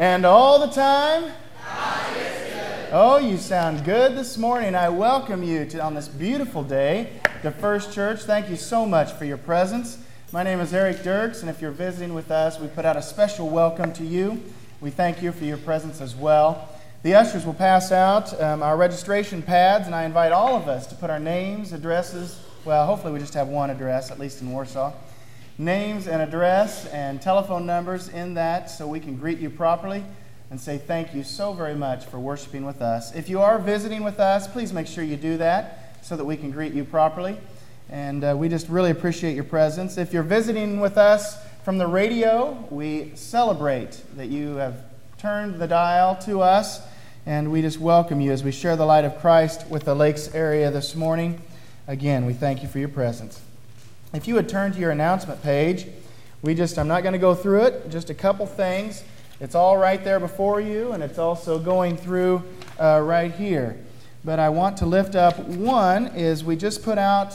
And all the time? Oh, you sound good this morning. I welcome you on this beautiful day to First Church. Thank you so much for your presence. My name is Eric Dirks, and if you're visiting with us, we put out a special welcome to you. We thank you for your presence as well. The ushers will pass out our registration pads, and I invite all of us to put our names, addresses, well, hopefully we just have one address, at least in Warsaw. Names and address and telephone numbers in that so we can greet you properly and say thank you so very much for worshiping with us. If you are visiting with us, please make sure you do that so that we can greet you properly. And we just really appreciate your presence. If you're visiting with us from the radio, we celebrate that you have turned the dial to us, and we just welcome you as we share the light of Christ with the Lakes area this morning. Again, we thank you for your presence. If you would turn to your announcement page, I'm not going to go through it, just a couple things. It's all right there before you, and it's also going through right here. But I want to lift up one is we just put out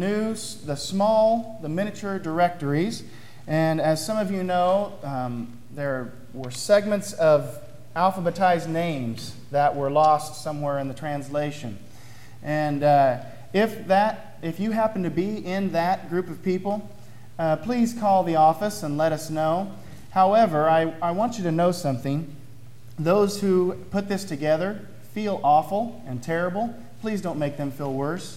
the miniature directories. And as some of you know, there were segments of alphabetized names that were lost somewhere in the translation. And if you happen to be in that group of people, please call the office and let us know. However, I want you to know something. Those who put this together feel awful and terrible. Please don't make them feel worse.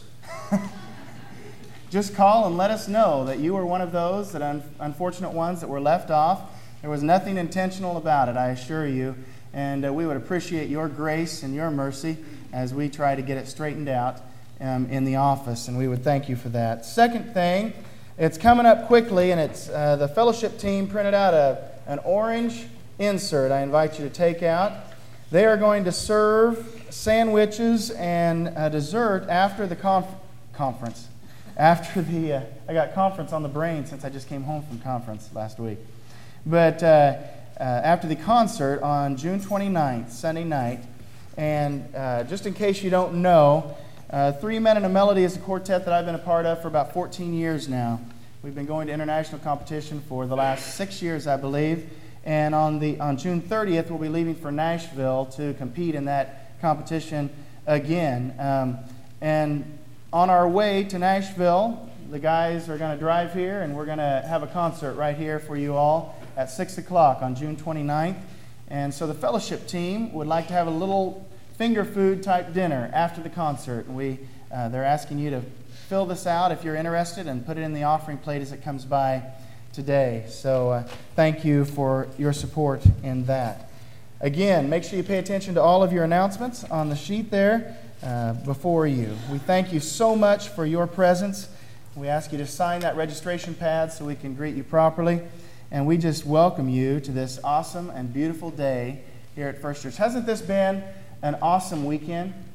Just call and let us know that you were one of those unfortunate ones that were left off. There was nothing intentional about it, I assure you. And we would appreciate your grace and your mercy as we try to get it straightened out in the office, and we would thank you for that. Second thing, it's coming up quickly, and it's the fellowship team printed out an orange insert I invite you to take out. They are going to serve sandwiches and dessert after the conference. I got conference on the brain since I just came home from conference last week. But after the concert on June 29th, Sunday night, and just in case you don't know, Three Men and a Melody is a quartet that I've been a part of for about 14 years now. We've been going to international competition for the last 6 years, I believe. And on June 30th, we'll be leaving for Nashville to compete in that competition again. And on our way to Nashville, the guys are going to drive here, and we're going to have a concert right here for you all at 6 o'clock on June 29th. And so the fellowship team would like to have a little finger food type dinner after the concert. And they're asking you to fill this out if you're interested and put it in the offering plate as it comes by today. So thank you for your support in that. Again, make sure you pay attention to all of your announcements on the sheet there before you. We thank you so much for your presence. We ask you to sign that registration pad so we can greet you properly. And we just welcome you to this awesome and beautiful day here at First Church. Hasn't this been an awesome weekend?